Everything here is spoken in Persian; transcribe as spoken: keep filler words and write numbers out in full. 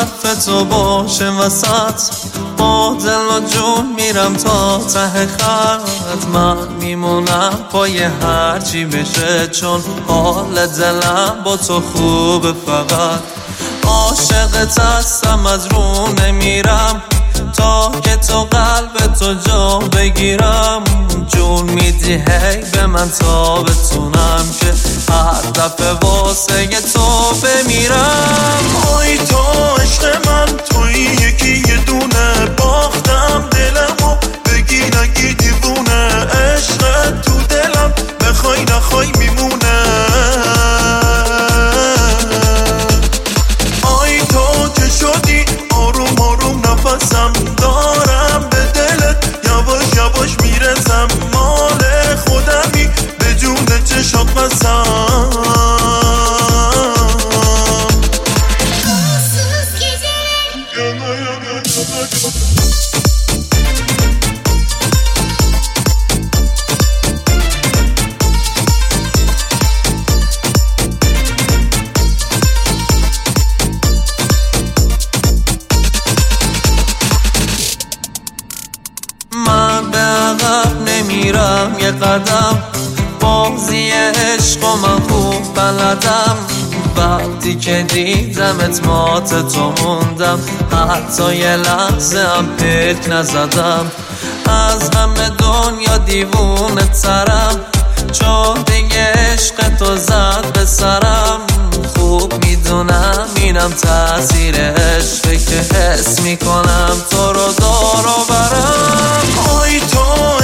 حرف تو باشه وسط، با دل و جون میرم تا ته خط. من میمونم پای هرچی بشه، چون حال دلم با تو خوبه. فقط عاشقت هستم، از رو نمیرم تا که تو قلب تو جا بگیرم. جون میدی هی به من تا بتونم که هر دفعه واسه تو بمیرم. آی تو عشق من، توی یکی یه دونه، باختم دلمو بگی نگی دیوونه. عشق تو دلم بخوای نخوای میمونه. آی تو که شدی آروم آروم نفسم دارم، به دلت یواش یواش میرسم. مال خودمی به جون چشات قسم. من به عقب نمیرم یه قدم، بازی عشق و من خوب بلدم. وقتی که دیدمت مات تو موندم، حتی یه لحظه هم پیک نزدم. از همه دنیا دیوونه ترم، چون دیگه عشق تو زد به سرم. خوب میدونم اینم تأثیر عشقه که حس میکنم تو رو دار و برم. آی تو